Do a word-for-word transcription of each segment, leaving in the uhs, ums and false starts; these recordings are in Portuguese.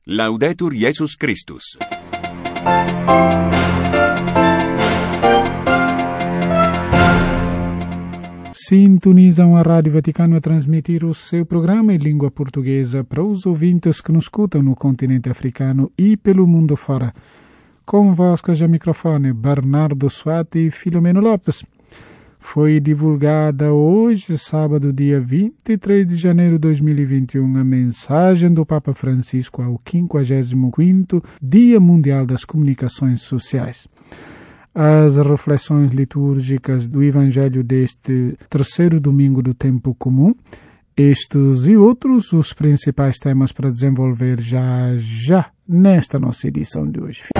Laudetur Jesus Christus. Sintonizam a Rádio Vaticano a transmitir o seu programa em língua portuguesa para os ouvintes que nos escutam no continente africano e pelo mundo fora. Convosco ao microfone Bernardo Suati e Filomeno Lopes. Foi divulgada hoje, sábado, dia vinte e três de janeiro de dois mil e vinte e um, a mensagem do Papa Francisco ao quinquagésimo quinto Dia Mundial das Comunicações Sociais. As reflexões litúrgicas do Evangelho deste terceiro domingo do tempo comum, estes e outros os principais temas para desenvolver já já nesta nossa edição de hoje.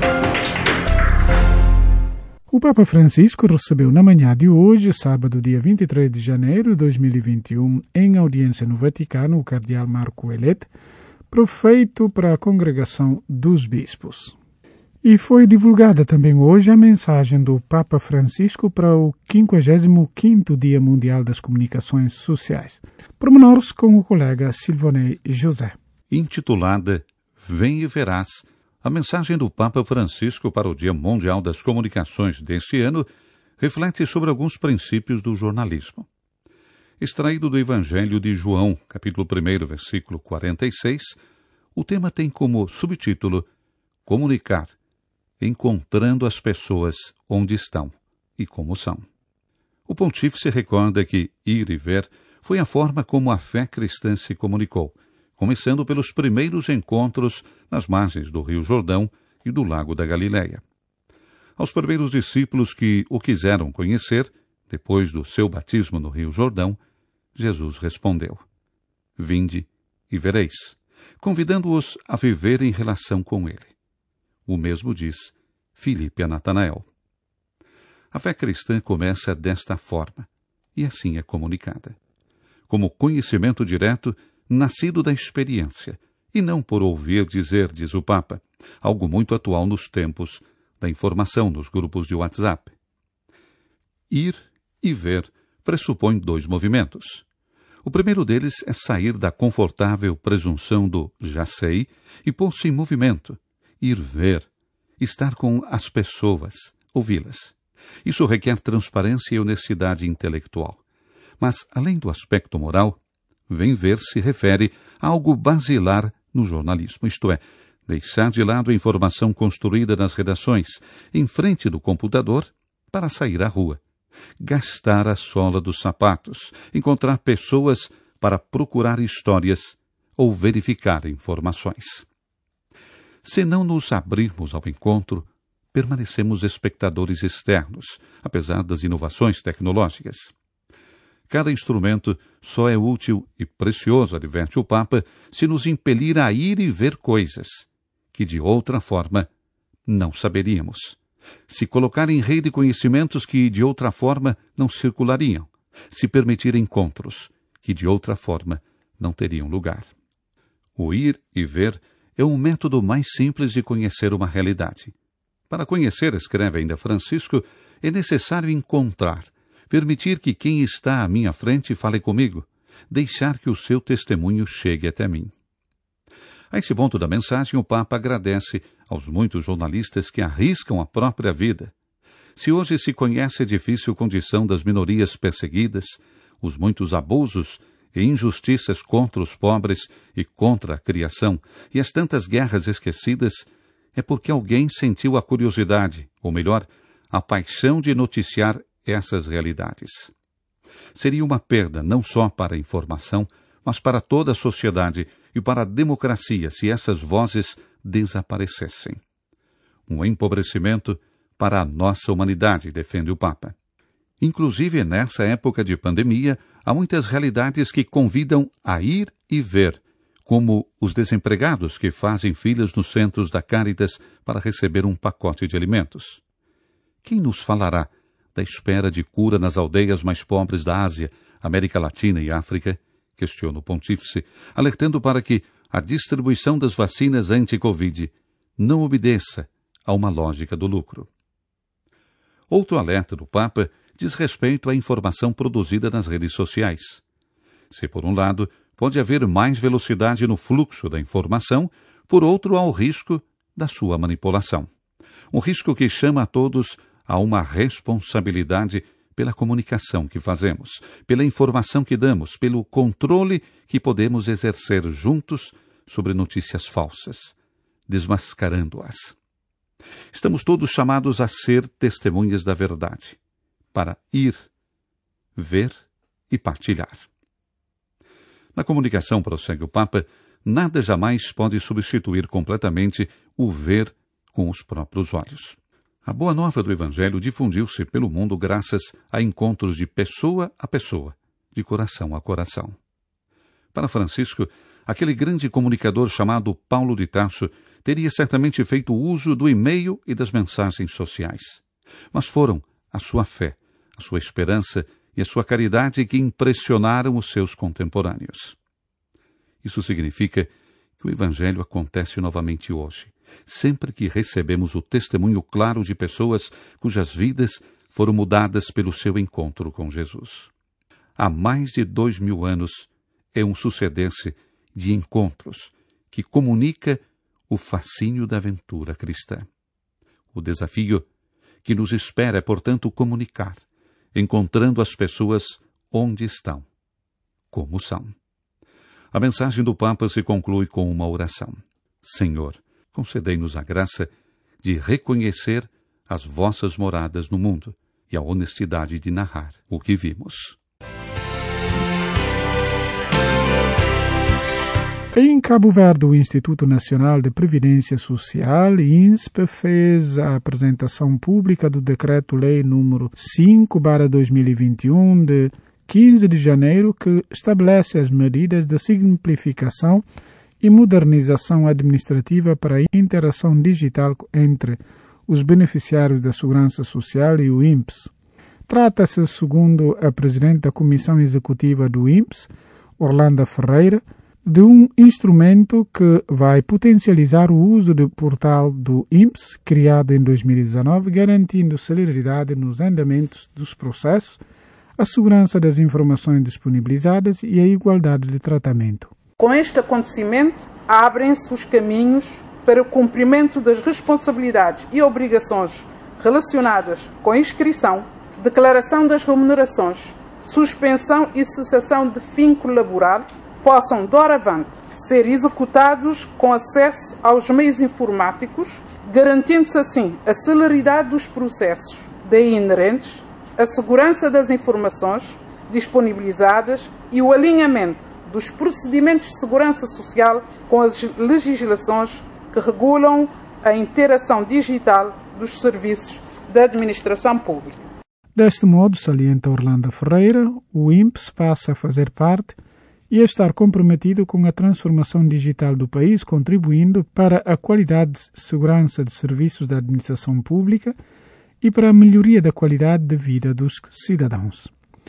O Papa Francisco recebeu na manhã de hoje, sábado, dia vinte e três de janeiro de dois mil e vinte e um, em audiência no Vaticano, o cardeal Marco Ouellet, prefeito para a Congregação dos Bispos. E foi divulgada também hoje a mensagem do Papa Francisco para o quinquagésimo quinto Dia Mundial das Comunicações Sociais. Pormenores com o colega Silvonei José. Intitulada Vem e Verás, a mensagem do Papa Francisco para o Dia Mundial das Comunicações deste ano reflete sobre alguns princípios do jornalismo. Extraído do Evangelho de João, capítulo primeiro, versículo quarenta e seis, o tema tem como subtítulo Comunicar, encontrando as pessoas onde estão e como são. O pontífice recorda que ir e ver foi a forma como a fé cristã se comunicou, começando pelos primeiros encontros nas margens do Rio Jordão e do Lago da Galileia. Aos primeiros discípulos que o quiseram conhecer, depois do seu batismo no Rio Jordão, Jesus respondeu: Vinde e vereis, convidando-os a viver em relação com ele. O mesmo diz Filipe a Natanael. A fé cristã começa desta forma, e assim é comunicada, como conhecimento direto nascido da experiência, e não por ouvir dizer, diz o Papa, algo muito atual nos tempos da informação nos grupos de WhatsApp. Ir e ver pressupõe dois movimentos. O primeiro deles é sair da confortável presunção do já sei e pôr-se em movimento, ir ver, estar com as pessoas, ouvi-las. Isso requer transparência e honestidade intelectual. Mas, além do aspecto moral, Vem ver se refere a algo basilar no jornalismo, isto é, deixar de lado a informação construída nas redações, em frente do computador, para sair à rua, gastar a sola dos sapatos, encontrar pessoas para procurar histórias ou verificar informações. Se não nos abrirmos ao encontro, permanecemos espectadores externos, apesar das inovações tecnológicas. Cada instrumento só é útil e precioso, adverte o Papa, se nos impelir a ir e ver coisas que, de outra forma, não saberíamos. Se colocar em rede conhecimentos que, de outra forma, não circulariam. Se permitir encontros que, de outra forma, não teriam lugar. O ir e ver é um método mais simples de conhecer uma realidade. Para conhecer, escreve ainda Francisco, é necessário encontrar, permitir que quem está à minha frente fale comigo, deixar que o seu testemunho chegue até mim. A esse ponto da mensagem, o Papa agradece aos muitos jornalistas que arriscam a própria vida. Se hoje se conhece a difícil condição das minorias perseguidas, os muitos abusos e injustiças contra os pobres e contra a criação, e as tantas guerras esquecidas, é porque alguém sentiu a curiosidade, ou melhor, a paixão de noticiar essas realidades. Seria uma perda não só para a informação, mas para toda a sociedade e para a democracia se essas vozes desaparecessem. Um empobrecimento para a nossa humanidade, defende o Papa. Inclusive, nessa época de pandemia, há muitas realidades que convidam a ir e ver, como os desempregados que fazem filas nos centros da Caritas para receber um pacote de alimentos. Quem nos falará da espera de cura nas aldeias mais pobres da Ásia, América Latina e África? Questiona o pontífice, alertando para que a distribuição das vacinas anti-Covid não obedeça a uma lógica do lucro. Outro alerta do Papa diz respeito à informação produzida nas redes sociais. Se, por um lado, pode haver mais velocidade no fluxo da informação, Por outro, há o risco da sua manipulação. Um risco que chama a todos a uma responsabilidade pela comunicação que fazemos, pela informação que damos, pelo controle que podemos exercer juntos sobre notícias falsas, desmascarando-as. Estamos todos chamados a ser testemunhas da verdade, para ir, ver e partilhar. Na comunicação, prossegue o Papa, nada jamais pode substituir completamente o ver com os próprios olhos. A boa nova do Evangelho difundiu-se pelo mundo graças a encontros de pessoa a pessoa, de coração a coração. Para Francisco, aquele grande comunicador chamado Paulo de Tarso teria certamente feito uso do e-mail e das mensagens sociais. Mas foram a sua fé, a sua esperança e a sua caridade que impressionaram os seus contemporâneos. Isso significa que o Evangelho acontece novamente hoje, sempre que recebemos o testemunho claro de pessoas cujas vidas foram mudadas pelo seu encontro com Jesus. Há mais de dois mil anos é um suceder-se de encontros que comunica o fascínio da aventura cristã. O desafio que nos espera é, portanto, comunicar, encontrando as pessoas onde estão, como são. A mensagem do Papa se conclui com uma oração. Senhor, concedei-nos a graça de reconhecer as vossas moradas no mundo e a honestidade de narrar o que vimos. Em Cabo Verde, o Instituto Nacional de Previdência Social, I N S P, fez a apresentação pública do Decreto-Lei número cinco barra dois mil e vinte e um, de quinze de janeiro, que estabelece as medidas de simplificação e modernização administrativa para a interação digital entre os beneficiários da Segurança Social e o I N P S. Trata-se, segundo a Presidente da Comissão Executiva do I N P S, Orlando Ferreira, de um instrumento que vai potencializar o uso do portal do I N P S, criado em dois mil e dezenove, garantindo celeridade nos andamentos dos processos, a segurança das informações disponibilizadas e a igualdade de tratamento. Com este acontecimento, abrem-se os caminhos para o cumprimento das responsabilidades e obrigações relacionadas com a inscrição, declaração das remunerações, suspensão e cessação de vínculo laboral, possam, doravante, ser executados com acesso aos meios informáticos, garantindo-se assim a celeridade dos processos daí inerentes, a segurança das informações disponibilizadas e o alinhamento dos procedimentos de segurança social com as legislações que regulam a interação digital dos serviços da administração pública. Deste modo, salienta Orlando Ferreira, o I N P S passa a fazer parte e a estar comprometido com a transformação digital do país, contribuindo para a qualidade e segurança de serviços da administração pública e para a melhoria da qualidade de vida dos cidadãos.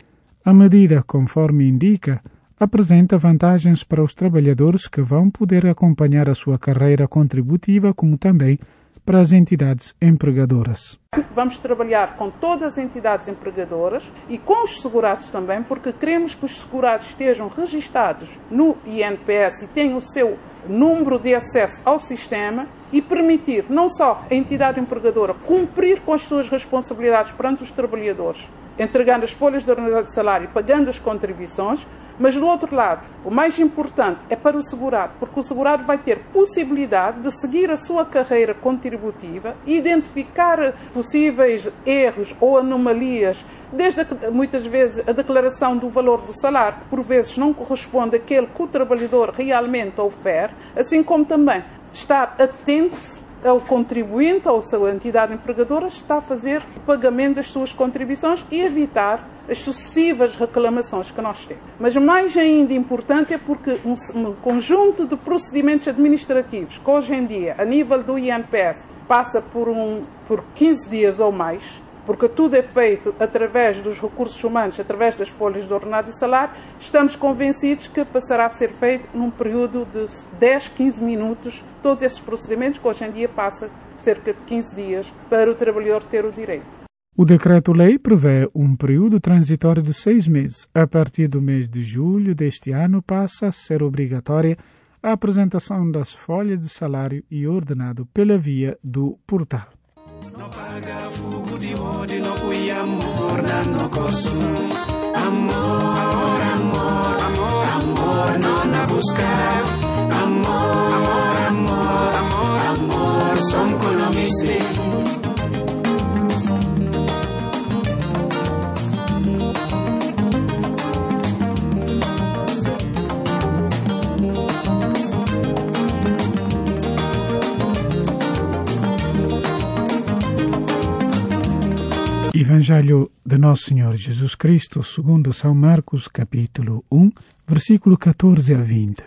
A medida, conforme indica, apresenta vantagens para os trabalhadores que vão poder acompanhar a sua carreira contributiva, como também para as entidades empregadoras. Vamos trabalhar com todas as entidades empregadoras e com os segurados também, porque queremos que os segurados estejam registados no I N P S e tenham o seu número de acesso ao sistema e permitir não só a entidade empregadora cumprir com as suas responsabilidades perante os trabalhadores, entregando as folhas de ordenador de salário e pagando as contribuições, mas, do outro lado, o mais importante é para o segurado, porque o segurado vai ter possibilidade de seguir a sua carreira contributiva e identificar possíveis erros ou anomalias, desde a, muitas vezes a declaração do valor do salário, que por vezes não corresponde àquele que o trabalhador realmente ofere, assim como também estar atento ao contribuinte ou a sua entidade empregadora está a fazer o pagamento das suas contribuições e evitar as sucessivas reclamações que nós temos. Mas mais ainda importante é porque um, um conjunto de procedimentos administrativos que hoje em dia, a nível do I N P S, passa por, um, por quinze dias ou mais, porque tudo é feito através dos recursos humanos, através das folhas de ordenado e salário, estamos convencidos que passará a ser feito num período de dez, quinze minutos, todos esses procedimentos que hoje em dia passa cerca de quinze dias para o trabalhador ter o direito. O Decreto-Lei prevê um período transitório de seis meses. A partir do mês de julho deste ano passa a ser obrigatória a apresentação das folhas de salário e ordenado pela via do portal. No paga fogo de ódio, no fui amor, no corso. Amor, amor, amor, amor, não na buscar. Amor, amor, amor, amor, amor, son colomiste. Evangelho de Nosso Senhor Jesus Cristo, segundo São Marcos, capítulo um, versículo catorze a vinte.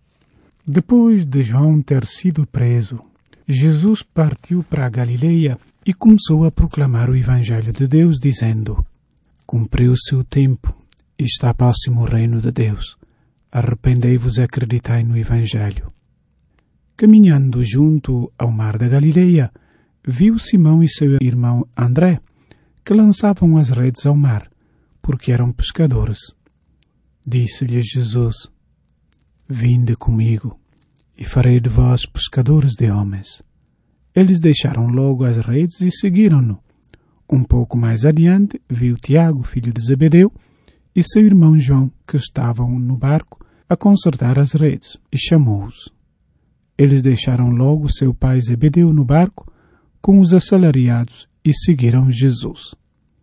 Depois de João ter sido preso, Jesus partiu para a Galileia e começou a proclamar o Evangelho de Deus, dizendo: Cumpriu-se o tempo e está próximo o reino de Deus. Arrependei-vos e acreditai no Evangelho. Caminhando junto ao mar da Galileia, viu Simão e seu irmão André, que lançavam as redes ao mar, porque eram pescadores. Disse-lhes Jesus: Vinde comigo, e farei de vós pescadores de homens. Eles deixaram logo as redes e seguiram-no. Um pouco mais adiante, viu Tiago, filho de Zebedeu, e seu irmão João, que estavam no barco a consertar as redes, e chamou-os. Eles deixaram logo seu pai Zebedeu no barco com os assalariados e seguiram Jesus.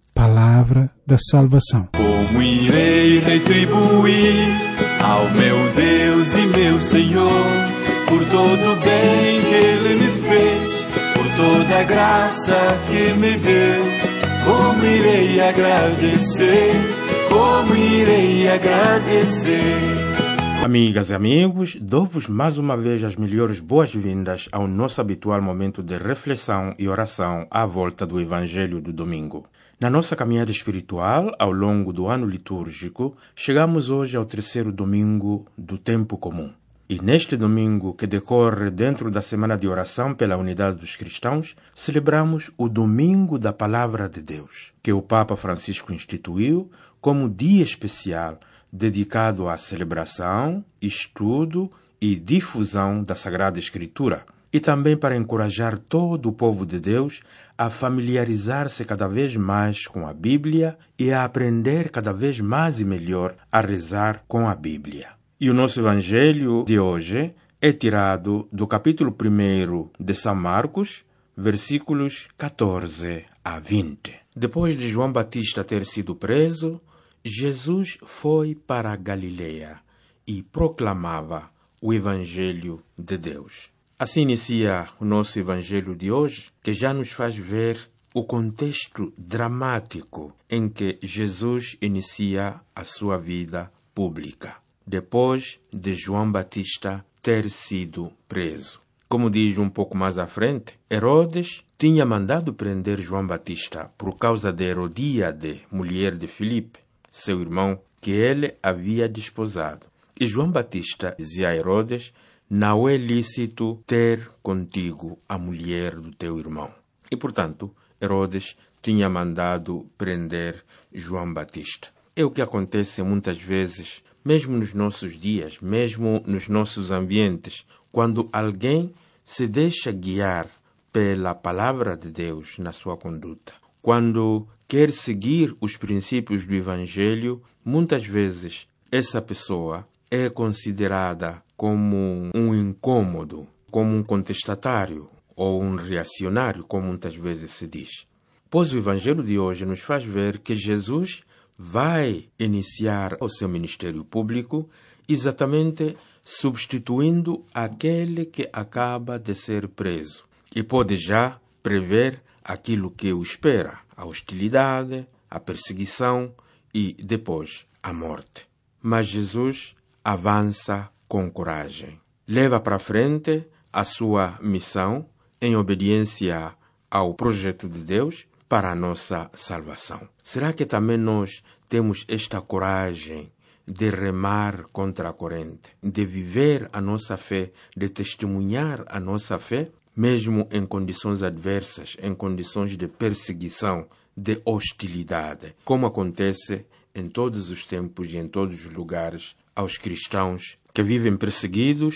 Palavra da salvação. Como irei retribuir ao meu Deus e meu Senhor por todo o bem que Ele me fez, por toda a graça que me deu? Como irei agradecer? Como irei agradecer? Amigas e amigos, dou-vos mais uma vez as melhores boas-vindas ao nosso habitual momento de reflexão e oração à volta do Evangelho do domingo. Na nossa caminhada espiritual, ao longo do ano litúrgico, chegamos hoje ao terceiro domingo do tempo comum. E neste domingo, que decorre dentro da Semana de Oração pela Unidade dos Cristãos, celebramos o Domingo da Palavra de Deus, que o Papa Francisco instituiu como dia especial dedicado à celebração, estudo e difusão da Sagrada Escritura, e também para encorajar todo o povo de Deus a familiarizar-se cada vez mais com a Bíblia e a aprender cada vez mais e melhor a rezar com a Bíblia. E o nosso Evangelho de hoje é tirado do capítulo primeiro de São Marcos, versículos catorze a vinte. Depois de João Batista ter sido preso, Jesus foi para a Galileia e proclamava o Evangelho de Deus. Assim inicia o nosso Evangelho de hoje, que já nos faz ver o contexto dramático em que Jesus inicia a sua vida pública, depois de João Batista ter sido preso. Como diz um pouco mais à frente, Herodes tinha mandado prender João Batista por causa de Herodíade, mulher de Filipe, seu irmão, que ele havia desposado. E João Batista dizia a Herodes: não é lícito ter contigo a mulher do teu irmão. E, portanto, Herodes tinha mandado prender João Batista. É o que acontece muitas vezes, mesmo nos nossos dias, mesmo nos nossos ambientes, quando alguém se deixa guiar pela palavra de Deus na sua conduta. Quando quer seguir os princípios do Evangelho, muitas vezes essa pessoa é considerada como um incômodo, como um contestatário ou um reacionário, como muitas vezes se diz. Pois o Evangelho de hoje nos faz ver que Jesus vai iniciar o seu ministério público exatamente substituindo aquele que acaba de ser preso e pode já prever aquilo que o espera, a hostilidade, a perseguição e depois a morte. Mas Jesus avança com coragem. Leva para frente a sua missão em obediência ao projeto de Deus para a nossa salvação. Será que também nós temos esta coragem de remar contra a corrente, de viver a nossa fé, de testemunhar a nossa fé, mesmo em condições adversas, em condições de perseguição, de hostilidade, como acontece em todos os tempos e em todos os lugares aos cristãos que vivem perseguidos,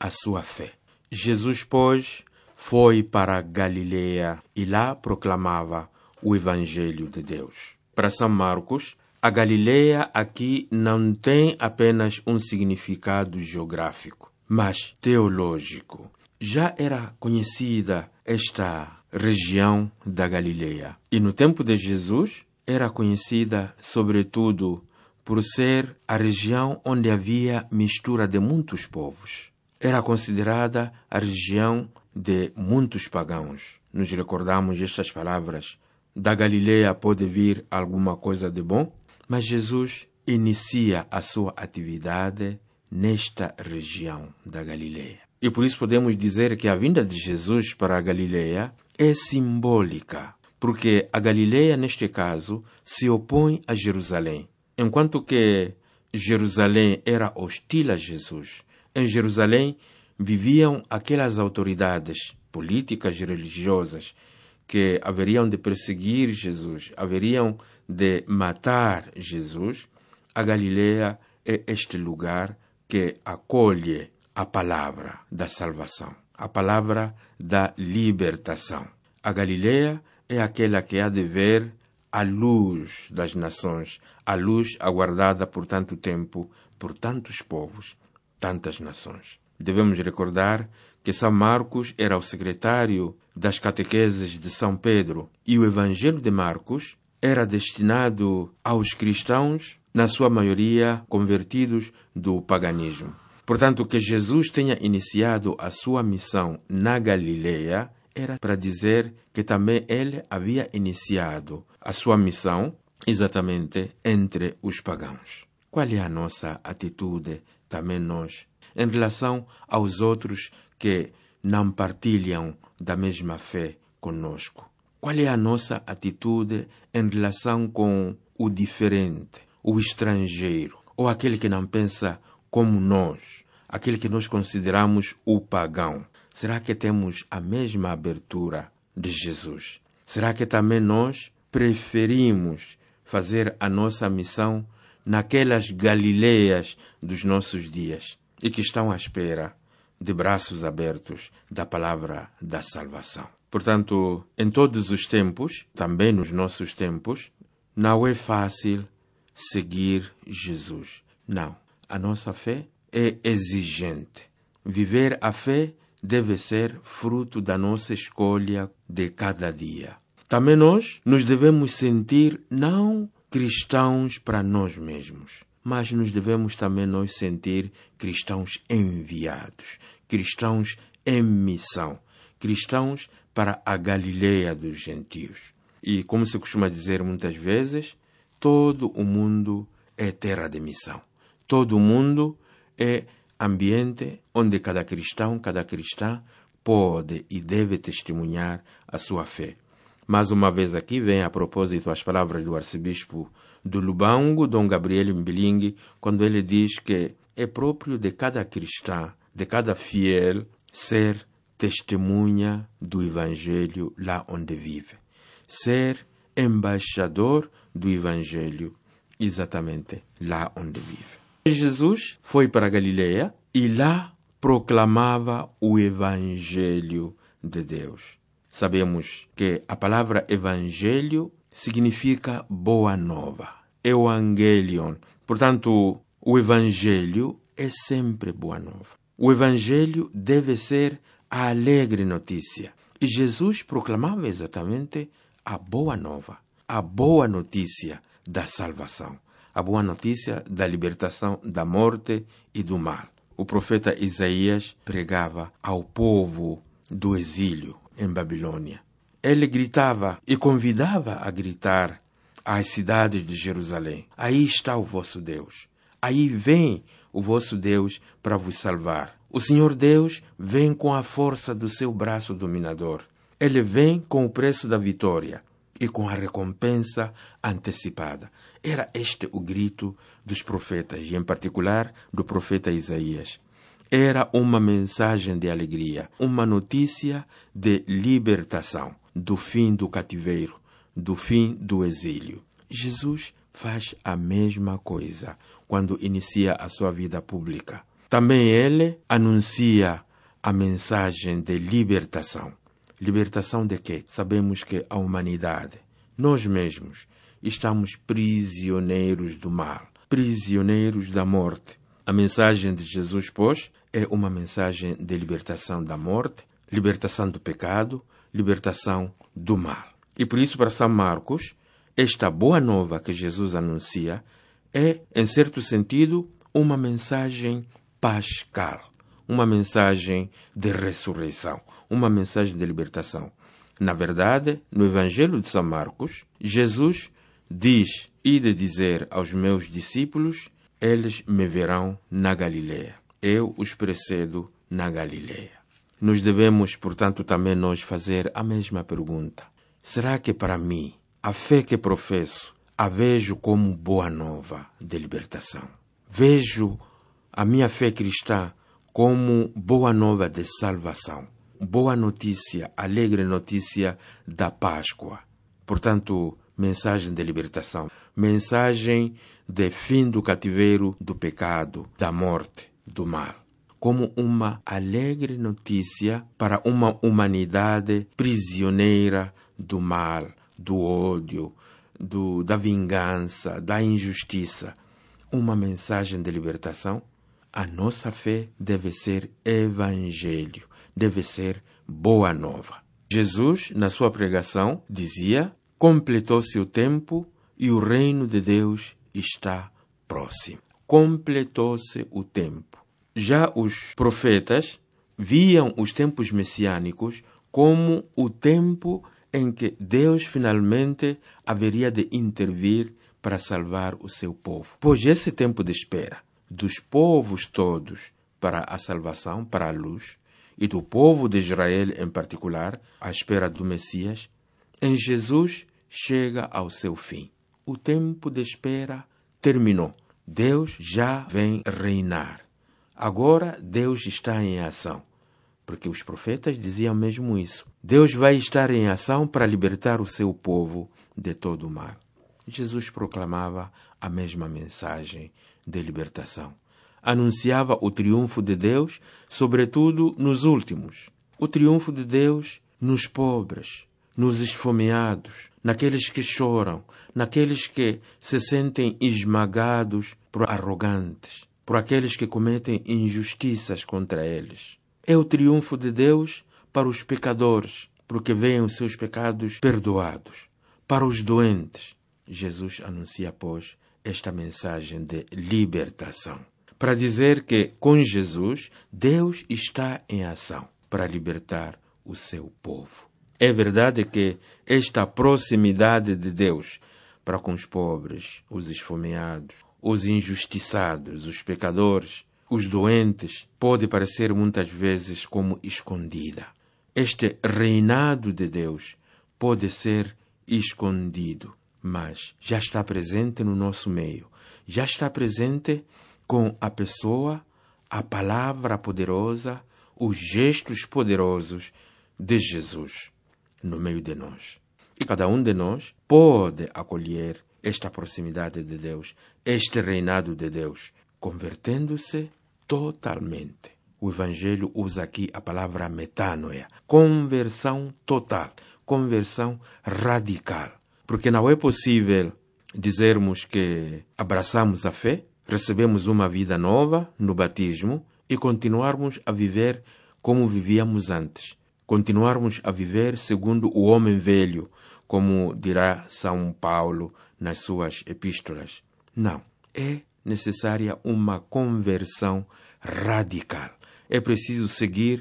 a sua fé. Jesus, pois, foi para Galileia e lá proclamava o Evangelho de Deus. Para São Marcos, a Galileia aqui não tem apenas um significado geográfico, mas teológico. Já era conhecida esta região da Galileia e no tempo de Jesus era conhecida sobretudo por ser a região onde havia mistura de muitos povos. Era considerada a região de muitos pagãos. Nos recordamos estas palavras: da Galileia pode vir alguma coisa de bom? Mas Jesus inicia a sua atividade nesta região da Galileia. E por isso podemos dizer que a vinda de Jesus para a Galileia é simbólica, porque a Galileia, neste caso, se opõe a Jerusalém. Enquanto que Jerusalém era hostil a Jesus, em Jerusalém viviam aquelas autoridades políticas e religiosas que haveriam de perseguir Jesus, haveriam de matar Jesus. A Galileia é este lugar que acolhe a palavra da salvação, a palavra da libertação. A Galileia é aquela que há de ver a luz das nações, a luz aguardada por tanto tempo, por tantos povos, tantas nações. Devemos recordar que São Marcos era o secretário das catequeses de São Pedro e o Evangelho de Marcos era destinado aos cristãos, na sua maioria convertidos do paganismo. Portanto, que Jesus tenha iniciado a sua missão na Galileia era para dizer que também ele havia iniciado a sua missão exatamente entre os pagãos. Qual é a nossa atitude, também nós, em relação aos outros que não partilham da mesma fé conosco? Qual é a nossa atitude em relação com o diferente, o estrangeiro, ou aquele que não pensa como nós, aquele que nós consideramos o pagão? Será que temos a mesma abertura de Jesus? Será que também nós preferimos fazer a nossa missão naquelas Galileias dos nossos dias e que estão à espera de braços abertos da palavra da salvação? Portanto, em todos os tempos, também nos nossos tempos, não é fácil seguir Jesus. Não. A nossa fé é exigente. Viver a fé deve ser fruto da nossa escolha de cada dia. Também nós nos devemos sentir não cristãos para nós mesmos, mas nos devemos também nós sentir cristãos enviados, cristãos em missão, cristãos para a Galileia dos gentios. E como se costuma dizer muitas vezes, todo o mundo é terra de missão. Todo o mundo é ambiente onde cada cristão, cada cristã pode e deve testemunhar a sua fé. Mais uma vez aqui vem a propósito as palavras do arcebispo do Lubango, Dom Gabriel Mbilingue, quando ele diz que é próprio de cada cristão, de cada fiel, ser testemunha do Evangelho lá onde vive. Ser embaixador do Evangelho exatamente lá onde vive. Jesus foi para a Galileia e lá proclamava o Evangelho de Deus. Sabemos que a palavra Evangelho significa boa nova, Evangelion. Portanto, o Evangelho é sempre boa nova. O Evangelho deve ser a alegre notícia. E Jesus proclamava exatamente a boa nova, a boa notícia da salvação, a boa notícia da libertação da morte e do mal. O profeta Isaías pregava ao povo do exílio em Babilônia. Ele gritava e convidava a gritar às cidades de Jerusalém: aí está o vosso Deus, aí vem o vosso Deus para vos salvar. O Senhor Deus vem com a força do seu braço dominador. Ele vem com o preço da vitória e com a recompensa antecipada. Era este o grito dos profetas, e em particular do profeta Isaías. Era uma mensagem de alegria, uma notícia de libertação, do fim do cativeiro, do fim do exílio. Jesus faz a mesma coisa quando inicia a sua vida pública. Também ele anuncia a mensagem de libertação. Libertação de quê? Sabemos que a humanidade, nós mesmos, estamos prisioneiros do mal, prisioneiros da morte. A mensagem de Jesus, pois, é uma mensagem de libertação da morte, libertação do pecado, libertação do mal. E por isso, para São Marcos, esta boa nova que Jesus anuncia é, em certo sentido, uma mensagem pascal, uma mensagem de ressurreição, uma mensagem de libertação. Na verdade, no Evangelho de São Marcos, Jesus diz: "Ide dizer aos meus discípulos, eles me verão na Galileia. Eu os precedo na Galileia." Nós devemos, portanto, também nós fazer a mesma pergunta. Será que para mim, a fé que professo, a vejo como boa nova de libertação? Vejo a minha fé cristã como boa nova de salvação, boa notícia, alegre notícia da Páscoa. Portanto, mensagem de libertação, mensagem de fim do cativeiro do pecado, da morte, do mal, como uma alegre notícia para uma humanidade prisioneira do mal, do ódio, do, da vingança, da injustiça. Uma mensagem de libertação. A nossa fé deve ser evangelho, deve ser boa nova. Jesus, na sua pregação, dizia: completou-se o tempo e o reino de Deus está próximo. Completou-se o tempo. Já os profetas viam os tempos messiânicos como o tempo em que Deus finalmente haveria de intervir para salvar o seu povo. Pois esse tempo de espera dos povos todos para a salvação, para a luz, e do povo de Israel em particular, à espera do Messias, em Jesus chega ao seu fim. O tempo de espera terminou. Deus já vem reinar. Agora Deus está em ação, porque os profetas diziam mesmo isso. Deus vai estar em ação para libertar o seu povo de todo o mal. Jesus proclamava a mesma mensagem de libertação. Anunciava o triunfo de Deus, sobretudo nos últimos. O triunfo de Deus nos pobres, nos esfomeados, naqueles que choram, naqueles que se sentem esmagados por arrogantes, por aqueles que cometem injustiças contra eles. É o triunfo de Deus para os pecadores, porque veem os seus pecados perdoados. Para os doentes, Jesus anuncia, pois, esta mensagem de libertação, para dizer que, com Jesus, Deus está em ação para libertar o seu povo. É verdade que esta proximidade de Deus para com os pobres, os esfomeados, os injustiçados, os pecadores, os doentes, pode parecer muitas vezes como escondida. Este reinado de Deus pode ser escondido, mas já está presente no nosso meio, já está presente com a pessoa, a palavra poderosa, os gestos poderosos de Jesus no meio de nós. E cada um de nós pode acolher esta proximidade de Deus, este reinado de Deus, convertendo-se totalmente. O Evangelho usa aqui a palavra metanoia, conversão total, conversão radical. Porque não é possível dizermos que abraçamos a fé, recebemos uma vida nova no batismo e continuarmos a viver como vivíamos antes. Continuarmos a viver segundo o homem velho, como dirá São Paulo nas suas epístolas. Não. É necessária uma conversão radical. É preciso seguir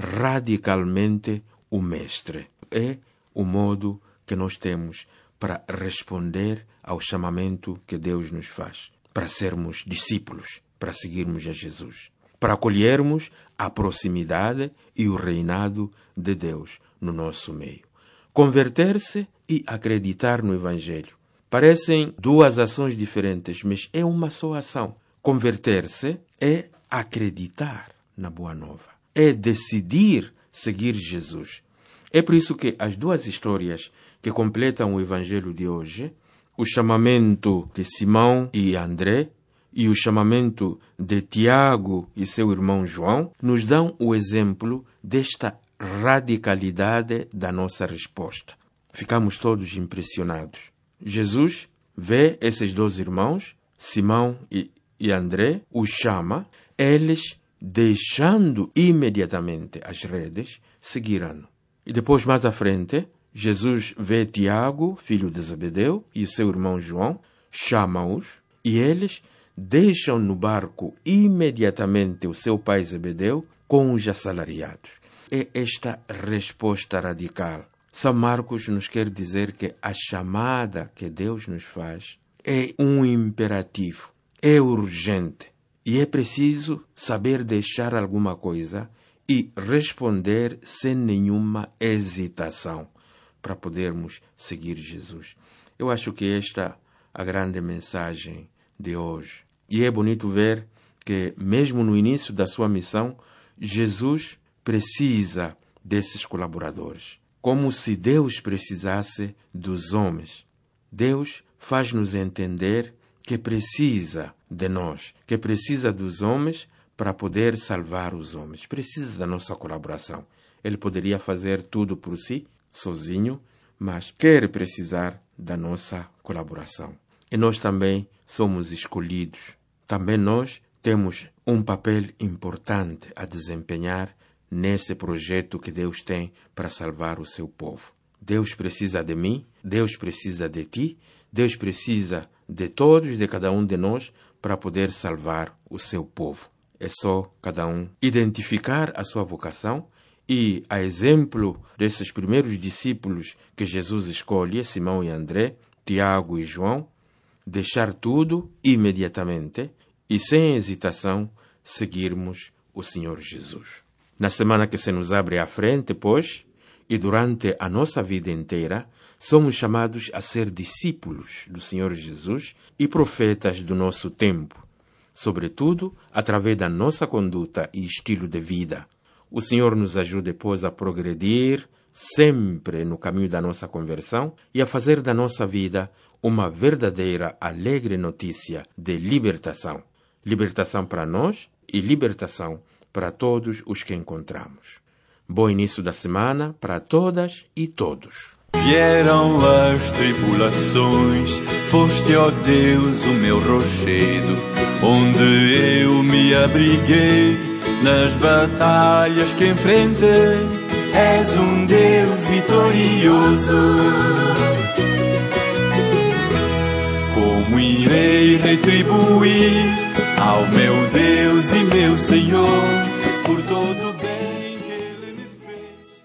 radicalmente o Mestre. É o modo que nós temos para responder ao chamamento que Deus nos faz, para sermos discípulos, para seguirmos a Jesus, para acolhermos a proximidade e o reinado de Deus no nosso meio. Converter-se e acreditar no Evangelho. Parecem duas ações diferentes, mas é uma só ação. Converter-se é acreditar na Boa Nova, é decidir seguir Jesus. É por isso que as duas histórias que completam o Evangelho de hoje, o chamamento de Simão e André, e o chamamento de Tiago e seu irmão João nos dão o exemplo desta radicalidade da nossa resposta. Ficamos todos impressionados. Jesus vê esses dois irmãos, Simão e, e André, os chama, eles, deixando imediatamente as redes, seguiram. E depois, mais à frente, Jesus vê Tiago, filho de Zebedeu, e o seu irmão João, chama-os, e eles deixam no barco imediatamente o seu pai Zebedeu com os assalariados. É esta resposta radical. São Marcos nos quer dizer que a chamada que Deus nos faz é um imperativo, é urgente, e é preciso saber deixar alguma coisa e responder sem nenhuma hesitação para podermos seguir Jesus. Eu acho que esta é a grande mensagem de hoje. E é bonito ver que, mesmo no início da sua missão, Jesus precisa desses colaboradores. Como se Deus precisasse dos homens. Deus faz-nos entender que precisa de nós, que precisa dos homens para poder salvar os homens. Precisa da nossa colaboração. Ele poderia fazer tudo por si, sozinho, mas quer precisar da nossa colaboração. E nós também somos escolhidos. Também nós temos um papel importante a desempenhar nesse projeto que Deus tem para salvar o seu povo. Deus precisa de mim, Deus precisa de ti, Deus precisa de todos, de cada um de nós, para poder salvar o seu povo. É só cada um identificar a sua vocação e, a exemplo desses primeiros discípulos que Jesus escolhe, Simão e André, Tiago e João, deixar tudo imediatamente e, sem hesitação, seguirmos o Senhor Jesus. Na semana que se nos abre à frente, pois, e durante a nossa vida inteira, somos chamados a ser discípulos do Senhor Jesus e profetas do nosso tempo, sobretudo através da nossa conduta e estilo de vida. O Senhor nos ajude, pois, a progredir sempre no caminho da nossa conversão e a fazer da nossa vida uma verdadeira alegre notícia de libertação. Libertação para nós e libertação para todos os que encontramos. Bom início da semana para todas e todos. Vieram as tribulações, foste, ó Deus, o meu rochedo, onde eu me abriguei nas batalhas que enfrentei. És um Deus vitorioso. Como irei retribuir ao meu Deus e meu Senhor